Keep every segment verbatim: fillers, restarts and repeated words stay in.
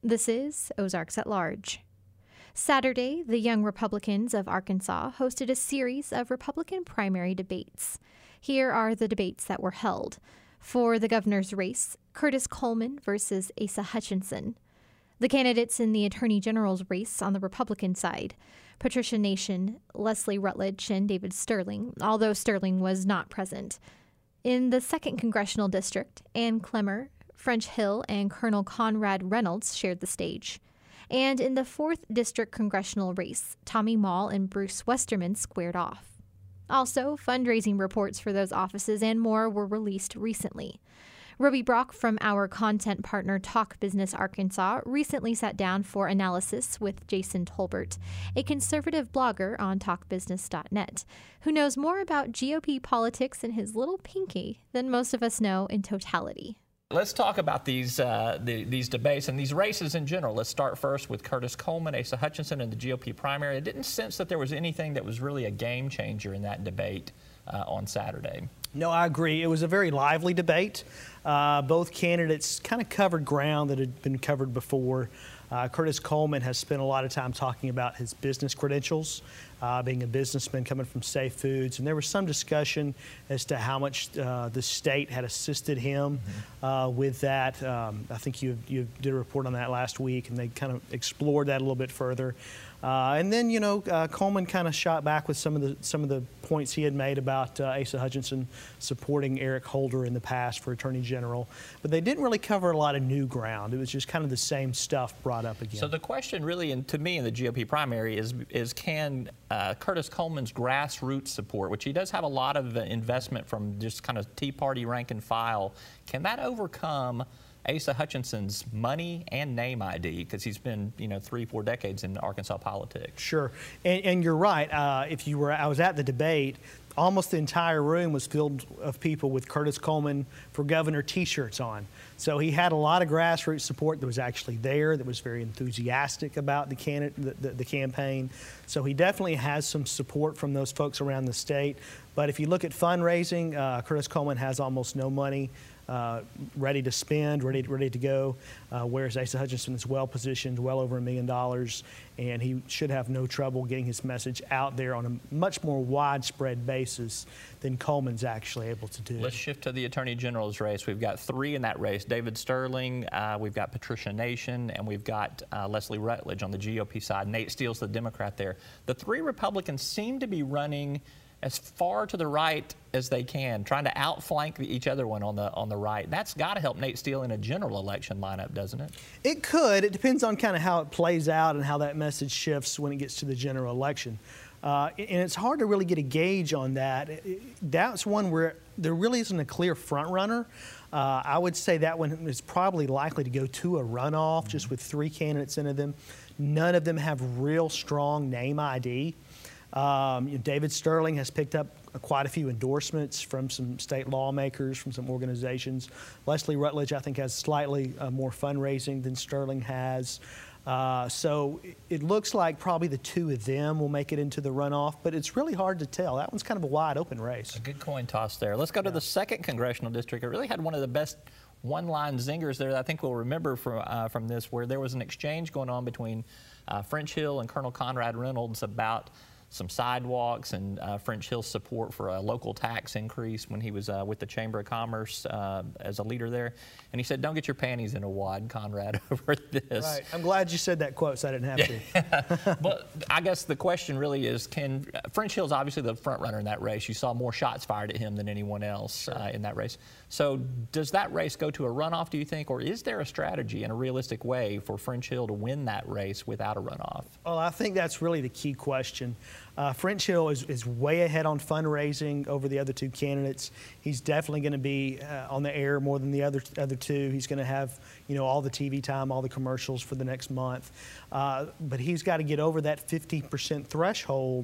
This is Ozarks at Large. Saturday, the Young Republicans of Arkansas hosted a series of Republican primary debates. Here are the debates that were held. For the governor's race, Curtis Coleman versus Asa Hutchinson. The candidates in the Attorney General's race on the Republican side, Patricia Nation, Leslie Rutledge, and David Sterling, although Sterling was not present. In the second Congressional District, Ann Clemmer, French Hill, and Colonel Conrad Reynolds shared the stage. And in the fourth District Congressional race, Tommy Mall and Bruce Westerman squared off. Also, fundraising reports for those offices and more were released recently. Roby Brock from our content partner Talk Business Arkansas recently sat down for analysis with Jason Tolbert, a conservative blogger on talk business dot net, who knows more about G O P politics in his little pinky than most of us know in totality. Let's talk about these uh, the, these debates and these races in general. Let's start first with Curtis Coleman, Asa Hutchinson, and the G O P primary. I didn't sense that there was anything that was really a game changer in that debate uh, on Saturday. No, I agree. It was a very lively debate. Uh, both candidates kind of covered ground that had been covered before. Uh, Curtis Coleman has spent a lot of time talking about his business credentials, uh, being a businessman coming from Safe Foods. And there was some discussion as to how much uh, the state had assisted him mm-hmm. uh, with that. Um, I think you, you did a report on that last week, and they kind of explored that a little bit further. Uh, and then, you know, uh, Coleman kind of shot back with some of the some of the points he had made about uh, Asa Hutchinson supporting Eric Holder in the past for Attorney General. But they didn't really cover a lot of new ground. It was just kind of the same stuff brought up again. So the question really, and to me in the G O P primary, is, is can uh, Curtis Coleman's grassroots support, which he does have a lot of uh, investment from just kind of Tea Party rank and file, can that overcome Asa Hutchinson's money and name I D, because he's been, you know, three, four decades in Arkansas politics? Sure, and, and you're right. Uh, if you were, I was at the debate. Almost the entire room was filled of people with Curtis Coleman for Governor T-shirts on. So he had a lot of grassroots support that was actually there, that was very enthusiastic about the, candidate, the, the, the campaign. So he definitely has some support from those folks around the state. But if you look at fundraising, uh, Curtis Coleman has almost no money uh, ready to spend, ready, ready to go, uh, whereas Asa Hutchinson is well positioned, well over a million dollars, and he should have no trouble getting his message out there on a much more widespread basis than Coleman's actually able to do. Let's shift to the Attorney General's race. We've got three in that race: David Sterling, uh, we've got Patricia Nation, and we've got uh, Leslie Rutledge on the G O P side. Nate Steele's the Democrat there. The three Republicans seem to be running as far to the right as they can, trying to outflank each other one on the on the right. That's got to help Nate Steele in a general election lineup, doesn't it? It could. It depends on kind of how it plays out and how that message shifts when it gets to the general election. Uh, and it's hard to really get a gauge on that. That's one where there really isn't a clear front runner. Uh, I would say that one is probably likely to go to a runoff, mm-hmm. just with three candidates into them. None of them have real strong name I D. Um, you know, David Sterling has picked up quite a few endorsements from some state lawmakers, from some organizations. Leslie Rutledge, I think, has slightly uh, more fundraising than Sterling has. Uh, so it looks like probably the two of them will make it into the runoff, but it's really hard to tell. That one's kind of a wide open race. A good coin toss there. Let's go to yeah. the second congressional district. It really had one of the best one-line zingers there that I think we'll remember from, uh, from this, where there was an exchange going on between uh, French Hill and Colonel Conrad Reynolds about some sidewalks and uh, French Hill's support for a local tax increase when he was uh, with the Chamber of Commerce uh, as a leader there. And he said, don't get your panties in a wad, Conrad, over this. Right. I'm glad you said that quote so I didn't have to. But I guess the question really is, can uh, French Hill's obviously the front runner in that race. You saw more shots fired at him than anyone else sure. uh, in that race. So does that race go to a runoff, do you think, or is there a strategy in a realistic way for French Hill to win that race without a runoff? Well, I think that's really the key question. Uh, French Hill is, is way ahead on fundraising over the other two candidates. He's definitely going to be uh, on the air more than the other other two. He's going to have, you know, all the T V time, all the commercials for the next month. Uh, but he's got to get over that fifty percent threshold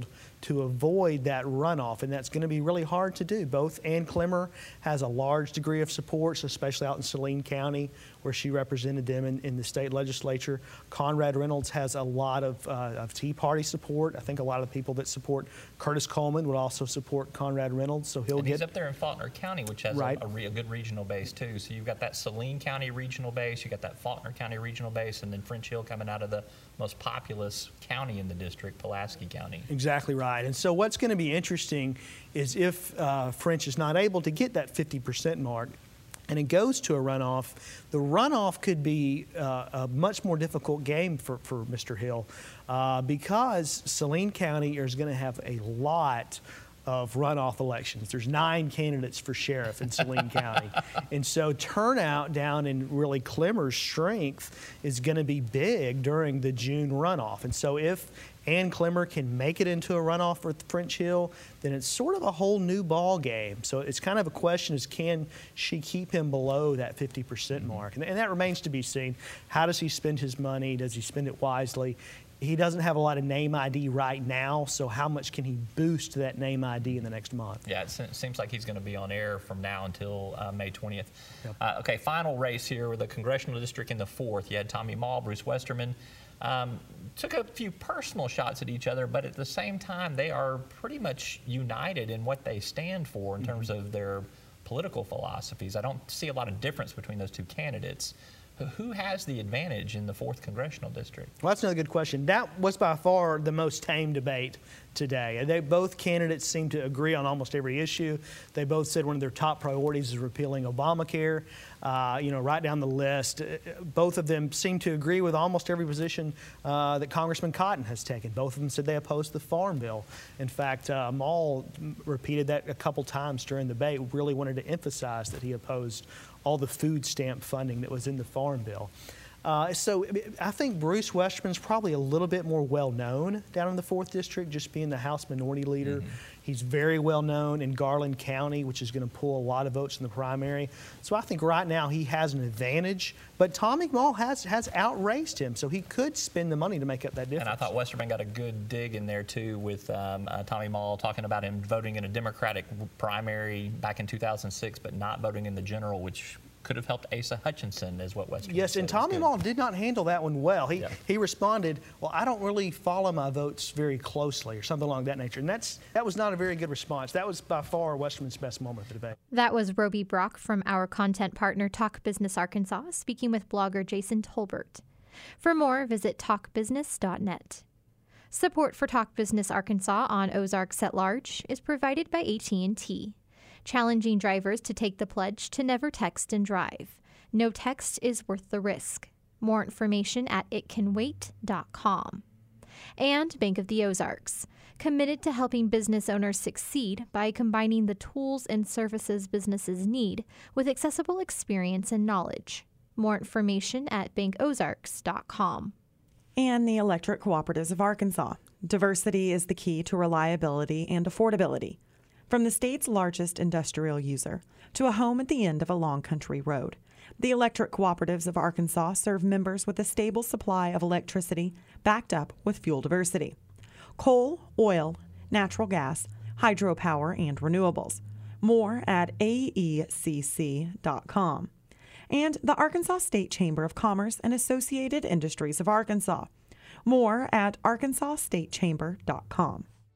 to avoid that runoff, and that's going to be really hard to do. Both Ann Clemmer has a large degree of support, especially out in Saline County, where she represented them in, in the state legislature. Conrad Reynolds has a lot of, uh, of Tea Party support. I think a lot of people that support Curtis Coleman would also support Conrad Reynolds, so he'll and get... he's up there in Faulkner County, which has right. a, a, re, a good regional base, too. So you've got that Saline County regional base, you've got that Faulkner County regional base, and then French Hill coming out of the most populous county in the district, Pulaski County. Exactly right. And so what's going to be interesting is if uh, French is not able to get that fifty percent mark and it goes to a runoff, the runoff could be uh, a much more difficult game for, for Mister Hill uh, because Saline County is going to have a lot of runoff elections. There's nine candidates for sheriff in Saline County. And so turnout down in really Clemmer's strength is going to be big during the June runoff. And so if Ann Clemmer can make it into a runoff with French Hill, then it's sort of a whole new ball game. So it's kind of a question is, can she keep him below that fifty percent mark? And, and that remains to be seen. How does he spend his money? Does he spend it wisely? He doesn't have a lot of name I D right now, so how much can he boost that name I D in the next month? Yeah, it seems like he's going to be on air from now until uh, May twentieth. Yep. Uh, okay, final race here with the congressional district in the fourth. You had Tommy Mall, Bruce Westerman. Um, took a few personal shots at each other, but at the same time, they are pretty much united in what they stand for in mm-hmm. terms of their political philosophies. I don't see a lot of difference between those two candidates. Who has the advantage in the fourth congressional district? Well, that's another good question. That was by far the most tame debate today. They, both candidates seem to agree on almost every issue. They both said one of their top priorities is repealing Obamacare. Uh, you know, right down the list. Both of them seem to agree with almost every position uh, that Congressman Cotton has taken. Both of them said they opposed the Farm Bill. In fact, uh, Maul repeated that a couple times during the debate, really wanted to emphasize that he opposed all the food stamp funding that was in the Farm Bill. Uh, so I think Bruce Westerman's probably a little bit more well-known down in the fourth District, just being the House Minority Leader. Mm-hmm. He's very well-known in Garland County, which is going to pull a lot of votes in the primary. So I think right now he has an advantage, but Tommy Mall has, has outraced him, so he could spend the money to make up that difference. And I thought Westerman got a good dig in there, too, with um, uh, Tommy Mall talking about him voting in a Democratic primary back in two thousand six, but not voting in the general, which could have helped Asa Hutchinson, is what Westerman Yes, said. and Tommy Mall did not handle that one well. He yeah. he responded, well, I don't really follow my votes very closely, or something along that nature. And that's that was not a very good response. That was by far Westerman's best moment of the debate. That was Roby Brock from our content partner, Talk Business Arkansas, speaking with blogger Jason Tolbert. For more, visit talk business dot net. Support for Talk Business Arkansas on Ozarks at Large is provided by A T and T. Challenging drivers to take the pledge to never text and drive. No text is worth the risk. More information at it can wait dot com. And Bank of the Ozarks, committed to helping business owners succeed by combining the tools and services businesses need with accessible experience and knowledge. More information at bank ozarks dot com. And the Electric Cooperatives of Arkansas. Diversity is the key to reliability and affordability. From the state's largest industrial user to a home at the end of a long country road, the Electric Cooperatives of Arkansas serve members with a stable supply of electricity backed up with fuel diversity. Coal, oil, natural gas, hydropower, and renewables. More at A E C C dot com. And the Arkansas State Chamber of Commerce and Associated Industries of Arkansas. More at arkansas state chamber dot com.